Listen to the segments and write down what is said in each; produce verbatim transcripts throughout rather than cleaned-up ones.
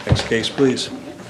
Next case, please.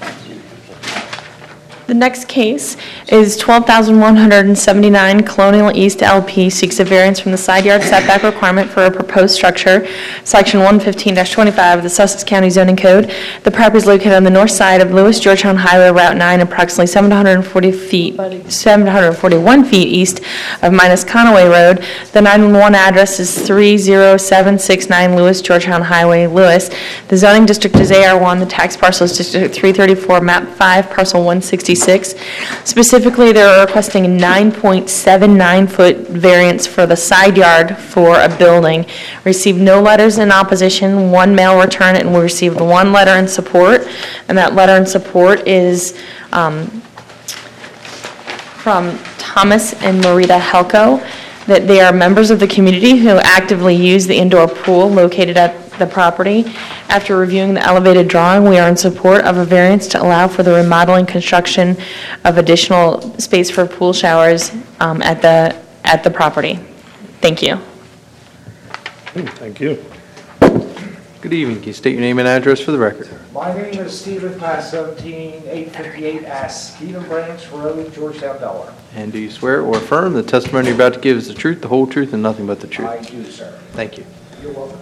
The next case is twelve thousand one hundred seventy-nine Colonial East L P seeks a variance from the side yard setback requirement for a proposed structure, Section one fifteen dash twenty-five of the Sussex County Zoning Code. The property is located on the north side of Lewis Georgetown Highway, Route nine, approximately seven hundred forty feet, seven hundred forty-one feet east of Minus Conaway Road. The nine one one address is three zero seven six nine Lewis Georgetown Highway, Lewis. The zoning district is A R one. The tax parcel is District three thirty-four, Map five, Parcel one sixty-six. Specifically, they're requesting a nine point seven nine foot variance for the side yard for a building. Received no letters in opposition, one mail return, and we received one letter in support. And that letter in support is um, from Thomas and Marita Helko, that they are members of the community who actively use the indoor pool located at the property. After reviewing the elevated drawing, we are in support of a variance to allow for the remodeling construction of additional space for pool showers um, at the at the property. Thank you. Thank you. Good evening. Can you state your name and address for the record? My name is Stephen Class, seventeen eight fifty-eight S, Stephen Branch Road, Georgetown, Delaware. And do you swear or affirm the testimony you're about to give is the truth, the whole truth, and nothing but the truth? I do, sir. Thank you. You're welcome.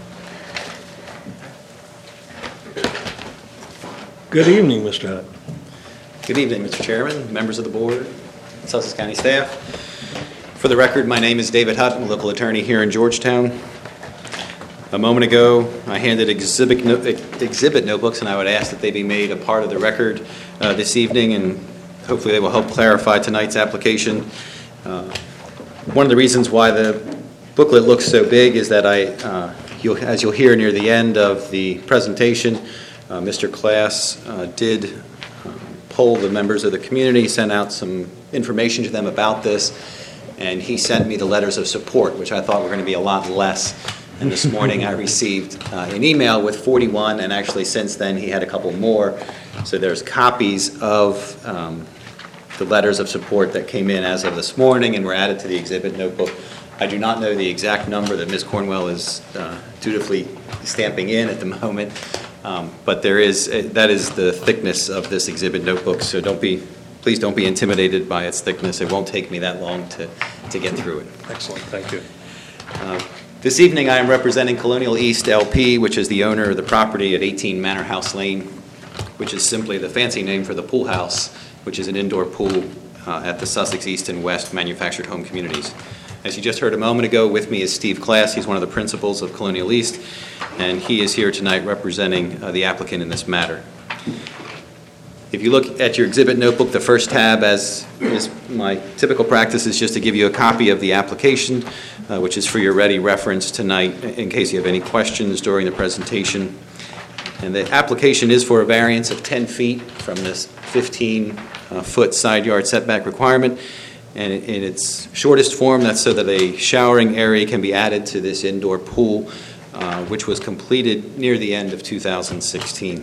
Good evening, Mister Hutt. Good evening, Mister Chairman, members of the board, Sussex County staff. For the record, my name is David Hutt. I'm a local attorney here in Georgetown. A moment ago, I handed exhibit, no, exhibit notebooks, and I would ask that they be made a part of the record uh, this evening, and hopefully they will help clarify tonight's application. Uh, one of the reasons why the booklet looks so big is that I, uh, you'll, as you'll hear near the end of the presentation, uh, Mister Class uh, did uh, poll the members of the community, sent out some information to them about this, and he sent me the letters of support, which I thought were going to be a lot less. And this morning I received uh, an email with forty-one, and actually since then he had a couple more. So there's copies of um, the letters of support that came in as of this morning and were added to the exhibit notebook. I do not know the exact number that Miz Cornwell is uh, dutifully stamping in at the moment, um, but there is uh, that is the thickness of this exhibit notebook. So don't be, please don't be intimidated by its thickness. It won't take me that long to to get through it. Excellent. Thank you. Uh, This evening I am representing Colonial East L P, which is the owner of the property at eighteen Manor House Lane, which is simply the fancy name for the pool house, which is an indoor pool uh, at the Sussex East and West Manufactured Home Communities. As you just heard a moment ago, with me is Steve Class. He's one of the principals of Colonial East, and he is here tonight representing uh, the applicant in this matter. If you look at your exhibit notebook, the first tab, as is my typical practice, is just to give you a copy of the application, uh, which is for your ready reference tonight in case you have any questions during the presentation. And the application is for a variance of ten feet from this fifteen foot side yard setback requirement. And in its shortest form, that's so that a showering area can be added to this indoor pool, uh, which was completed near the end of two thousand sixteen.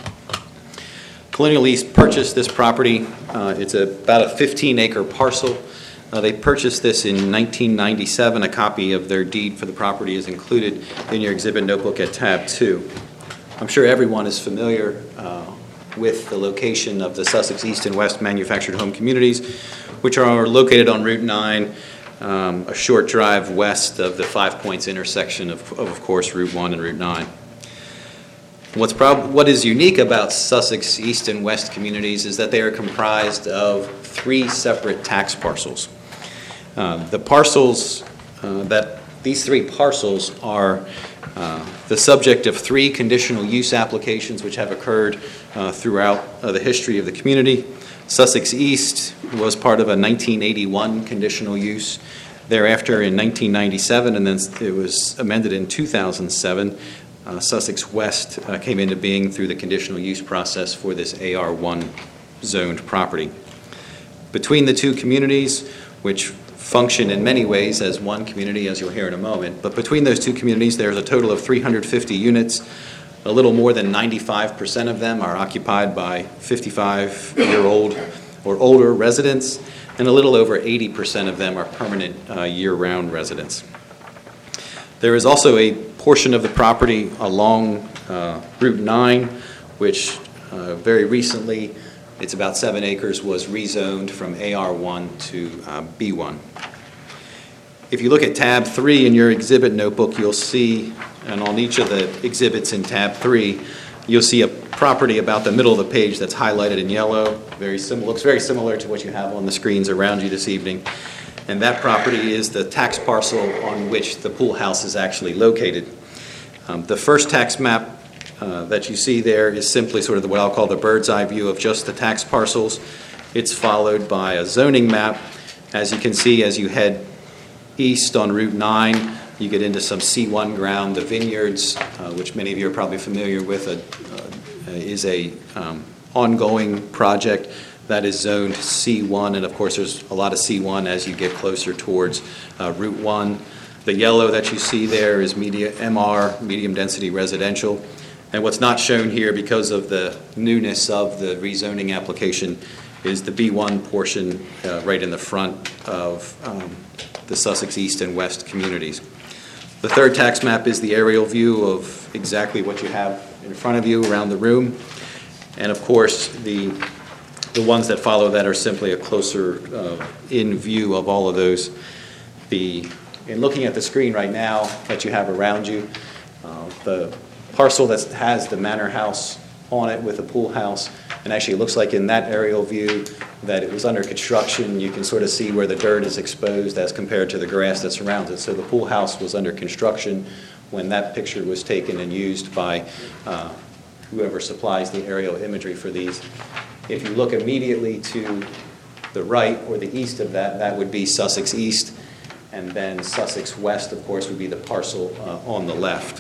Colonial East purchased this property. Uh, it's a, about a fifteen acre parcel. Uh, they purchased this in nineteen ninety-seven. A copy of their deed for the property is included in your exhibit notebook at tab two. I'm sure everyone is familiar uh, with the location of the Sussex East and West Manufactured Home Communities, which are located on Route nine, um, a short drive west of the Five Points intersection of, of, of course, Route one and Route nine. What's prob- what is unique about Sussex East and West communities is that they are comprised of three separate tax parcels. Uh, the parcels uh, that these three parcels are uh, the subject of three conditional use applications which have occurred uh, throughout uh, the history of the community. Sussex East was part of a nineteen eighty-one conditional use. Thereafter, in nineteen ninety-seven, and then it was amended in two thousand seven. Uh, Sussex West uh, came into being through the conditional use process for this A R one zoned property. Between the two communities, which function in many ways as one community, as you'll hear in a moment, but between those two communities there's a total of three hundred fifty units. A little more than ninety-five percent of them are occupied by fifty-five-year-old or older residents, and a little over eighty percent of them are permanent uh, year-round residents. There is also a portion of the property along uh, Route nine, which uh, very recently, it's about seven acres, was rezoned from A R one to uh, B one. If you look at tab three in your exhibit notebook, you'll see, and on each of the exhibits in tab three, you'll see a property about the middle of the page that's highlighted in yellow. Very similar, looks very similar to what you have on the screens around you this evening. And that property is the tax parcel on which the pool house is actually located. Um, the first tax map uh, that you see there is simply sort of the, what I'll call the bird's eye view of just the tax parcels. It's followed by a zoning map. As you can see, as you head east on Route nine, you get into some C one ground. The vineyards, uh, which many of you are probably familiar with, uh, uh, is a um, ongoing project that is zoned C one, and of course there's a lot of C one as you get closer towards uh, Route one. The yellow that you see there is media, M R, medium density residential. And what's not shown here because of the newness of the rezoning application is the B one portion uh, right in the front of um, the Sussex East and West communities. The third tax map is the aerial view of exactly what you have in front of you around the room. And of course, the, the ones that follow that are simply a closer uh, in view of all of those. The, in looking at the screen right now that you have around you, uh, the parcel that has the manor house on it with a pool house, and actually it looks like in that aerial view that it was under construction. You can sort of see where the dirt is exposed as compared to the grass that surrounds it. So the pool house was under construction when that picture was taken and used by uh, whoever supplies the aerial imagery for these. If you look immediately to the right or the east of that, that would be Sussex East, and then Sussex West, of course, would be the parcel uh, on the left.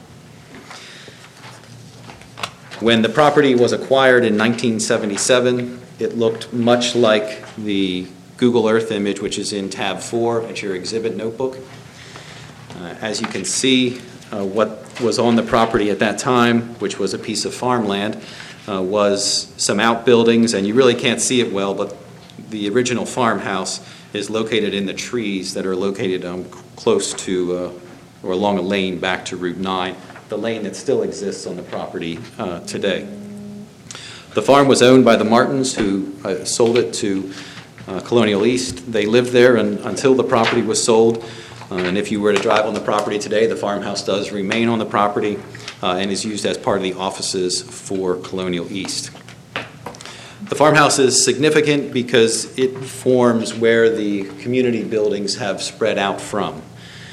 When the property was acquired in nineteen seventy-seven, it looked much like the Google Earth image, which is in tab four at your exhibit notebook. Uh, as you can see, uh, what was on the property at that time, which was a piece of farmland, uh, was some outbuildings, and you really can't see it well, but the original farmhouse is located in the trees that are located um, close to, uh, or along a lane back to Route nine, the lane that still exists on the property uh, today. The farm was owned by the Martins, who uh, sold it to uh, Colonial East. They lived there and, until the property was sold. Uh, and if you were to drive on the property today, the farmhouse does remain on the property uh, and is used as part of the offices for Colonial East. The farmhouse is significant because it forms where the community buildings have spread out from.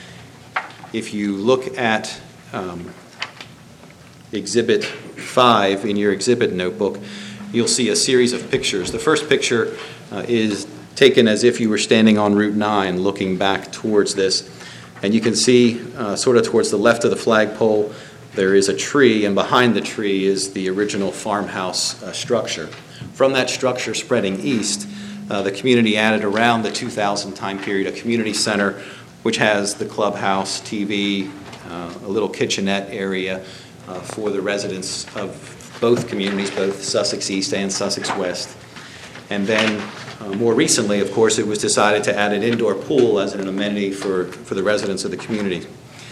If you look at um, Exhibit five in your exhibit notebook, you'll see a series of pictures. The first picture uh, is taken as if you were standing on Route nine looking back towards this. And you can see uh, sort of towards the left of the flagpole, there is a tree, and behind the tree is the original farmhouse uh, structure. From that structure spreading east, uh, the community added around the two thousand time period a community center which has the clubhouse, T V, uh, a little kitchenette area uh, for the residents of both communities, both Sussex East and Sussex West. And then uh, more recently, of course, it was decided to add an indoor pool as an amenity for, for the residents of the community.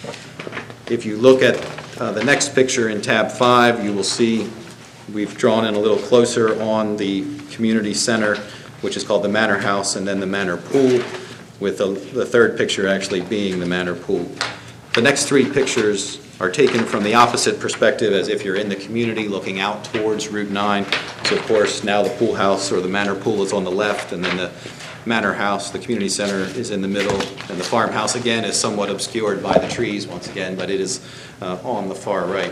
If you look at uh, the next picture in tab five, you will see we've drawn in a little closer on the community center, which is called the Manor House, and then the Manor Pool, with the, the third picture actually being the Manor Pool. The next three pictures are taken from the opposite perspective, as if you're in the community looking out towards Route nine. So, of course, now the pool house or the Manor Pool is on the left, and then the Manor House, the community center, is in the middle, and the farmhouse, again, is somewhat obscured by the trees once again, but it is uh, on the far right.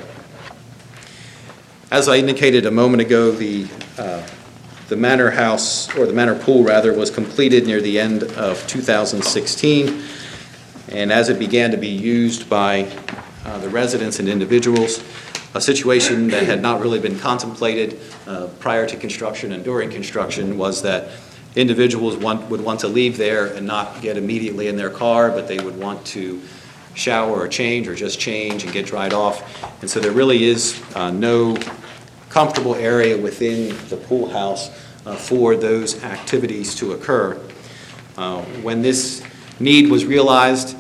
As I indicated a moment ago, the uh, the Manor House, or the Manor Pool rather, was completed near the end of two thousand sixteen, and as it began to be used by uh, the residents and individuals, a situation that had not really been contemplated uh, prior to construction and during construction was that individuals want, would want to leave there and not get immediately in their car, but they would want to shower or change or just change and get dried off. And so there really is uh, no comfortable area within the pool house uh, for those activities to occur. Uh, when this need was realized,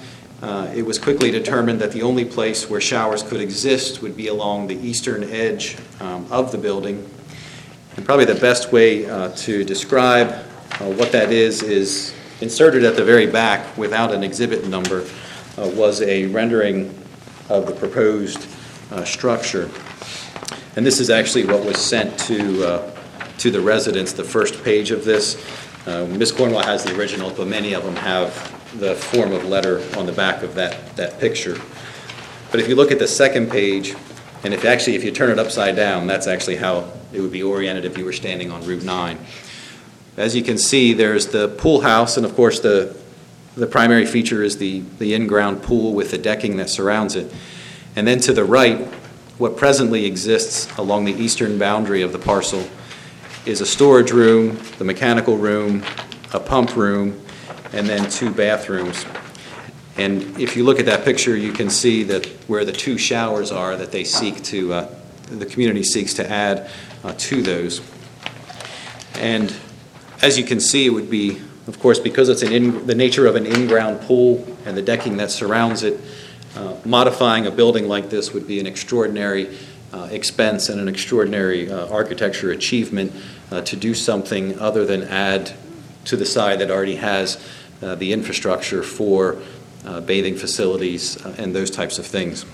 uh, it was quickly determined that the only place where showers could exist would be along the eastern edge um, of the building. And probably the best way uh, to describe uh, what that is is inserted at the very back without an exhibit number uh, was a rendering of the proposed uh, structure. And this is actually what was sent to uh, to the residents, the first page of this. Uh, Miz Cornwell has the original, but many of them have the form of letter on the back of that, that picture. But if you look at the second page, and if actually, if you turn it upside down, that's actually how it would be oriented if you were standing on Route nine. As you can see, there's the pool house, and of course the, the primary feature is the, the in-ground pool with the decking that surrounds it. And then to the right, what presently exists along the eastern boundary of the parcel is a storage room, the mechanical room, a pump room, and then two bathrooms. And if you look at that picture, you can see that where the two showers are that they seek to, uh, the community seeks to add uh, to those. And as you can see, it would be, of course, because it's an in, the nature of an in-ground pool and the decking that surrounds it, uh, modifying a building like this would be an extraordinary uh, expense and an extraordinary uh, architecture achievement uh, to do something other than add to the side that already has uh, the infrastructure for uh, bathing facilities uh, and those types of things.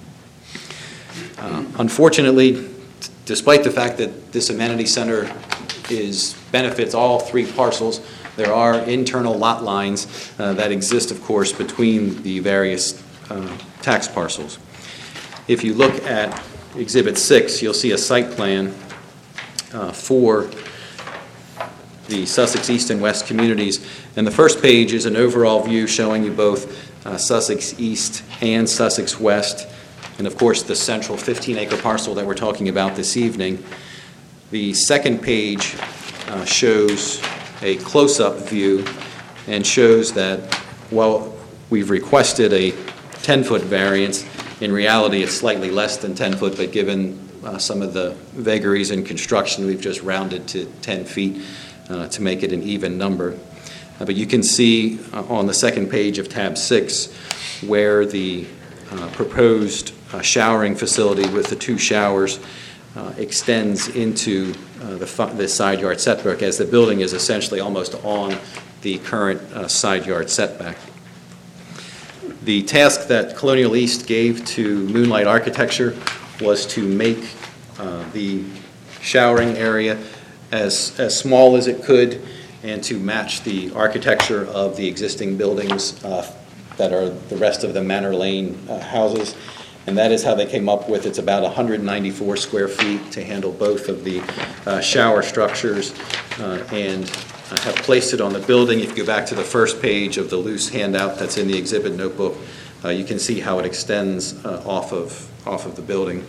Uh, unfortunately, despite the fact that this amenity center is benefits all three parcels, there are internal lot lines uh, that exist, of course, between the various uh, tax parcels. If you look at Exhibit six, you'll see a site plan uh, for the Sussex East and West communities. And the first page is an overall view showing you both uh, Sussex East and Sussex West, and of course the central fifteen acre parcel that we're talking about this evening. The second page uh, shows a close-up view and shows that while we've requested a ten-foot variance, in reality it's slightly less than ten foot, but given uh, some of the vagaries in construction, we've just rounded to ten feet uh, to make it an even number. Uh, but you can see uh, on the second page of tab six where the uh, proposed uh, showering facility with the two showers Uh, extends into uh, the, fu- the side yard setback, as the building is essentially almost on the current uh, side yard setback. The task that Colonial East gave to Moonlight Architecture was to make uh, the showering area as, as small as it could and to match the architecture of the existing buildings uh, that are the rest of the Manor Lane uh, houses. And that is how they came up with, it's about one hundred ninety-four square feet to handle both of the uh, shower structures uh, and uh, have placed it on the building. If you go back to the first page of the loose handout that's in the exhibit notebook, uh, you can see how it extends uh, off of off of the building.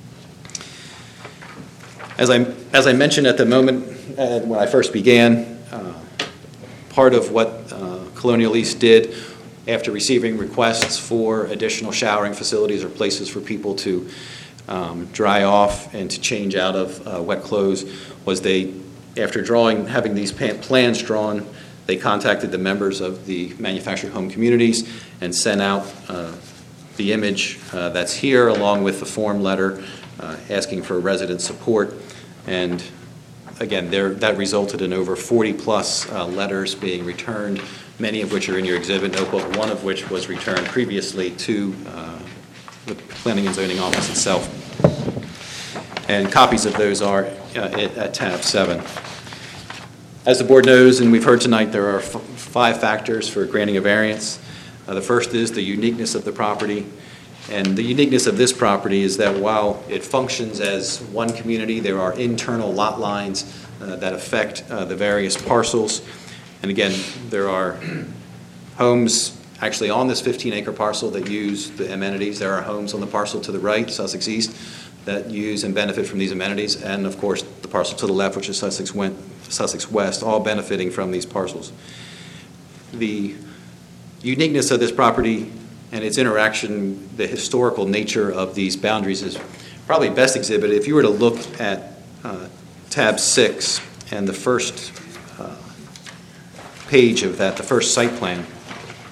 As I, as I mentioned at the moment uh, when I first began, uh, part of what uh, Colonial East did after receiving requests for additional showering facilities or places for people to um, dry off and to change out of uh, wet clothes, was they, after drawing, having these plans drawn, they contacted the members of the manufactured home communities and sent out uh, the image uh, that's here along with the form letter uh, asking for resident support. And again, there, that resulted in over forty plus uh, letters being returned, many of which are in your exhibit notebook, one of which was returned previously to uh, the Planning and Zoning Office itself. And copies of those are uh, at, at tab seven. As the board knows, and we've heard tonight, there are f- five factors for granting a variance. Uh, the first is the uniqueness of the property. And the uniqueness of this property is that while it functions as one community, there are internal lot lines uh, that affect uh, the various parcels. And again, there are homes actually on this fifteen acre parcel that use the amenities. There are homes on the parcel to the right, Sussex East, that use and benefit from these amenities. And of course, the parcel to the left, which is Sussex, Went, Sussex West, all benefiting from these parcels. The uniqueness of this property and its interaction, the historical nature of these boundaries is probably best exhibited. If you were to look at uh, tab six and the first uh, page of that, the first site plan,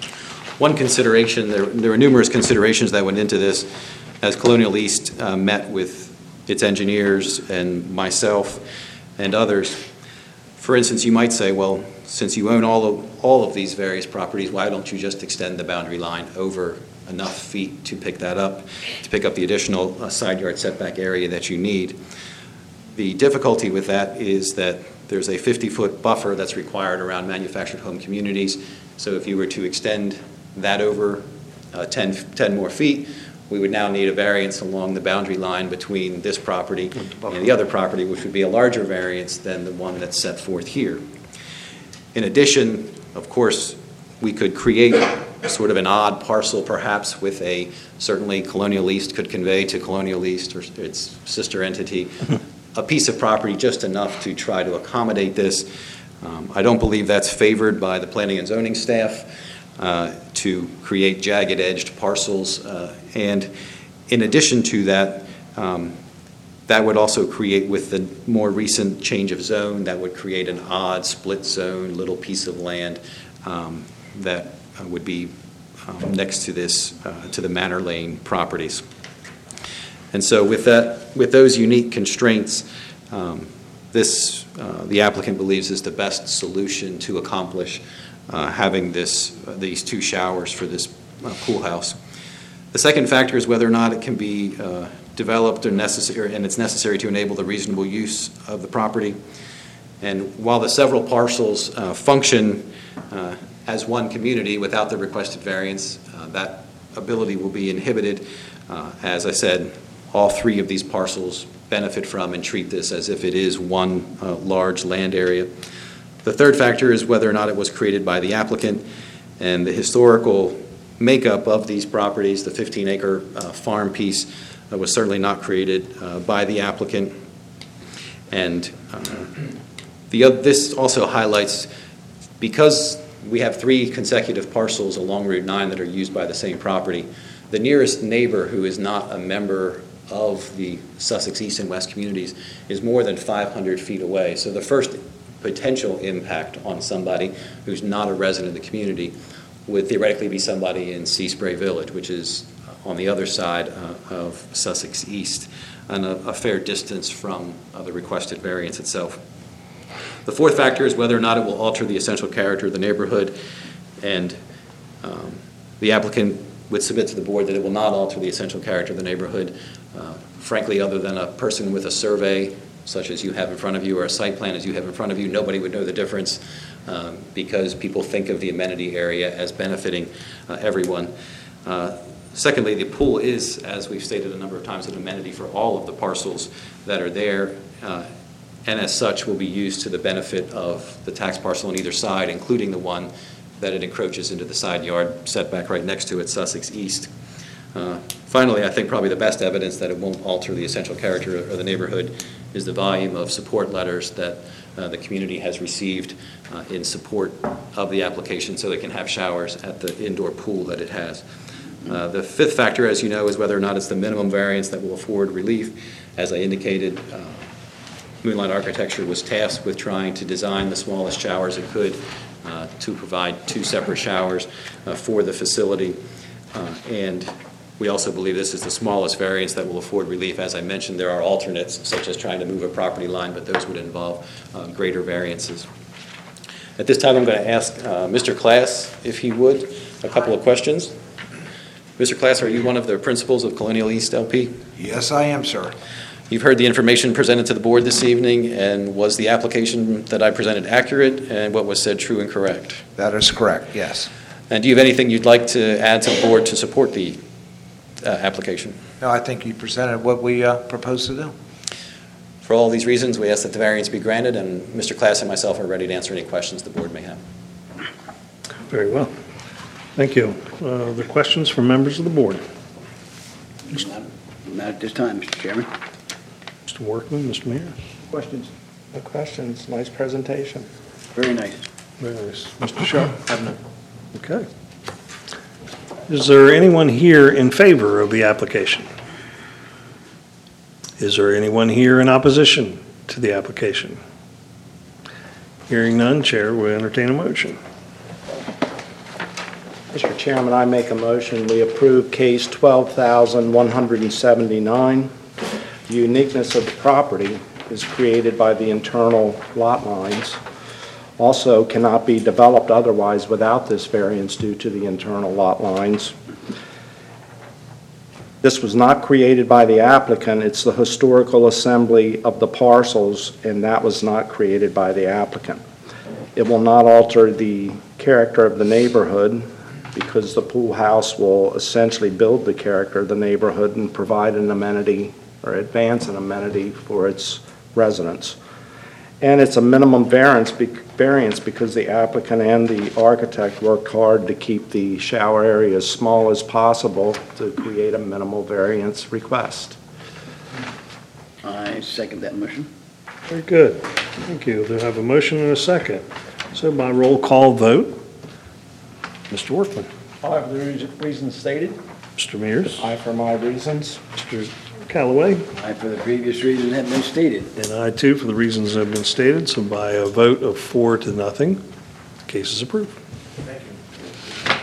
One consideration, there there were numerous considerations that went into this, as Colonial East uh, met with its engineers and myself and others. For instance, you might say, well, since you own all of, all of these various properties, why don't you just extend the boundary line over enough feet to pick that up, to pick up the additional uh, side yard setback area that you need? The difficulty with that is that there's a fifty-foot buffer that's required around manufactured home communities. So if you were to extend that over uh, ten, ten more feet, we would now need a variance along the boundary line between this property and the other property, which would be a larger variance than the one that's set forth here. In addition, of course, we could create sort of an odd parcel perhaps with a, certainly Colonial East could convey to Colonial East or its sister entity a piece of property just enough to try to accommodate this. Um, I don't believe that's favored by the planning and zoning staff uh, to create jagged-edged parcels. Uh, and in addition to that, um, that would also create, with the more recent change of zone, that would create an odd split zone, little piece of land um, that uh, would be um, next to this, uh, to the Manor Lane properties. And so with that, with those unique constraints, um, this, uh, the applicant believes is the best solution to accomplish uh, having this, uh, these two showers for this uh, pool house. The second factor is whether or not it can be uh, developed or necessary, and it's necessary to enable the reasonable use of the property. And while the several parcels uh, function uh, as one community without the requested variance, uh, that ability will be inhibited. Uh, as I said, all three of these parcels benefit from and treat this as if it is one uh, large land area. The third factor is whether or not it was created by the applicant, and the historical makeup of these properties, the fifteen acre uh, farm piece, uh, was certainly not created uh, by the applicant. And uh, the, this also highlights, because we have three consecutive parcels along Route nine that are used by the same property, the nearest neighbor who is not a member of the Sussex East and West communities is more than five hundred feet away. So the first potential impact on somebody who's not a resident of the community would theoretically be somebody in Seaspray Village, which is on the other side uh, of Sussex East, and a, a fair distance from uh, the requested variance itself. The fourth factor is whether or not it will alter the essential character of the neighborhood, and um, the applicant would submit to the board that it will not alter the essential character of the neighborhood. Uh, frankly, other than a person with a survey, such as you have in front of you, or a site plan as you have in front of you, nobody would know the difference um, because people think of the amenity area as benefiting uh, everyone. Uh, secondly, the pool is, as we've stated a number of times, an amenity for all of the parcels that are there, uh, and as such will be used to the benefit of the tax parcel on either side, including the one that it encroaches into the side yard setback right next to it, Sussex East. Uh, finally, I think probably the best evidence that it won't alter the essential character of the neighborhood is the volume of support letters that uh, the community has received uh, in support of the application so they can have showers at the indoor pool that it has. Uh, the fifth factor, as you know, is whether or not it's the minimum variance that will afford relief. As I indicated, uh, Moonlight Architecture was tasked with trying to design the smallest showers it could uh, to provide two separate showers uh, for the facility. Uh, and we also believe this is the smallest variance that will afford relief. As I mentioned, there are alternates, such as trying to move a property line, but those would involve uh, greater variances. At this time, I'm going to ask uh, Mister Class, if he would, a couple of questions. Mister Class, are you one of the principals of Colonial East L P? Yes, I am, sir. You've heard the information presented to the board this evening, and was the application that I presented accurate, and what was said true and correct? That is correct, yes. And do you have anything you'd like to add to the board to support the uh, application? No, I think you presented what we uh, propose to do. For all these reasons, we ask that the variance be granted, and Mister Class and myself are ready to answer any questions the board may have. Very well. Thank you. Uh, Other questions from members of the board? Not not at this time, Mister Chairman. Mister Workman, Mister Mayor? Questions? No questions. Nice presentation. Very nice. Very nice. Mister Sharp? Have none. Okay. Is there anyone here in favor of the application? Is there anyone here in opposition to the application? Hearing none, Chair will entertain a motion. Mister Chairman, I make a motion, we approve case twelve thousand one hundred seventy-nine. The uniqueness of the property is created by the internal lot lines. Also cannot be developed otherwise without this variance due to the internal lot lines. This was not created by the applicant, it's the historical assembly of the parcels, and that was not created by the applicant. It will not alter the character of the neighborhood because the pool house will essentially build the character of the neighborhood and provide an amenity or advance an amenity for its residents. And it's a minimum variance, variance because the applicant and the architect worked hard to keep the shower area as small as possible to create a minimal variance request. I second that motion. Very good. Thank you. Do I have a motion and a second? So by roll call vote, Mister Workman. Aye for the reasons stated. Mister Mears. I, for my reasons. Mister Callaway. Aye, for the previous reason have been stated. And I too, for the reasons that have been stated. So by a vote of four to nothing, the case is approved. Thank you.